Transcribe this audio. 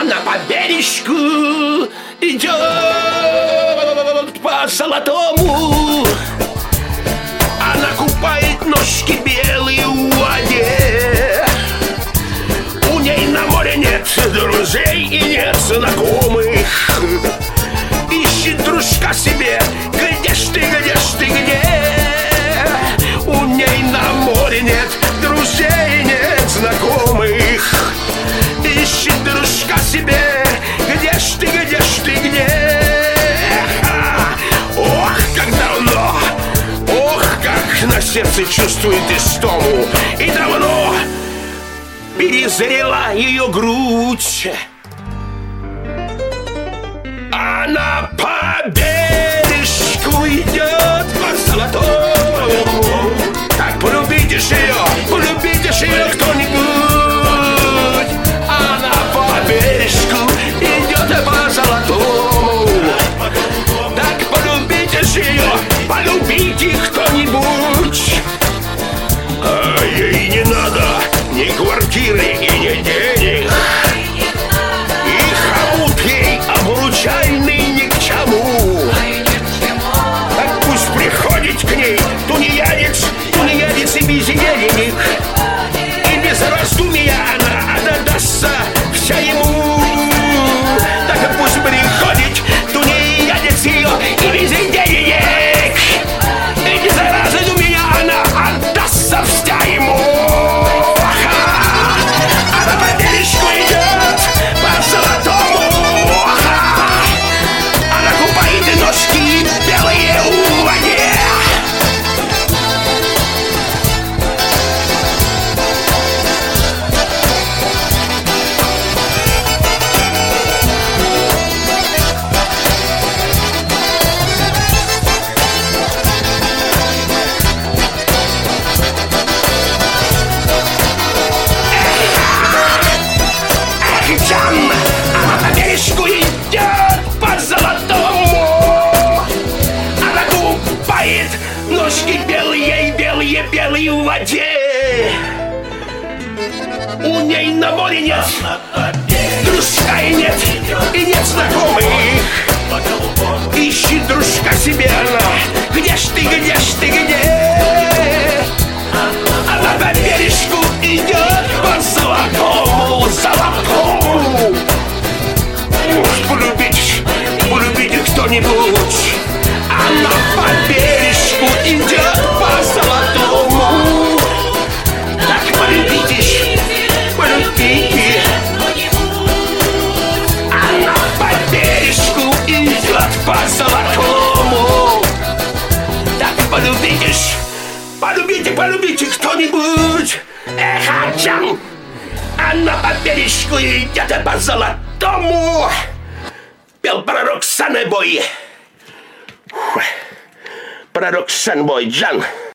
Она по бережку идет по золотому. Она купает ножки белые в воде. У ней на море нет друзей и нет знакомых. Ищет дружка себе, где ж ты, где ж ты, где? У ней на море нет друзей, нет знакомых. Ищет дружка себе, где ж ты, где ж ты, где? Ох, как давно, ох, как на сердце чувствует истому. И давно перезрела ее грудь. Она по бережку идет по золотому. Так полюбите ж ее кто-нибудь. Она по бережку идет по золотому. Так полюбите ж ее, полюбите кто-нибудь. А ей не надо ни квартиры и ни денег. И хомут ей обручальный ни к чему. Так пусть приходит к ней тунеядец и без денег. И без раздумья она отдастся вся ему. Так пусть приходит тунеядец ее и без денег. И без раздумья она отдастся вся ему. Она по бережку идет по золотому. Она купает ножки белые в воде. Она по бережку идет по золотому. Она купает ножки белые, белые, белые в воде. У ней на море нет дружка и нет знакомых. Ищет дружка себе она, где ж ты, где ж ты, где? Она по бережку идет по золотому, золотому. Полюбите кто-нибудь. Она по бережку идет по золотому. Так полюбите. Она по бережку идет по золотому. Так полюбите кто-нибудь. Эх, Аджан. Она по бережку идет по золотому. Пел пророк Санебой. Пророк Санебой, Джан.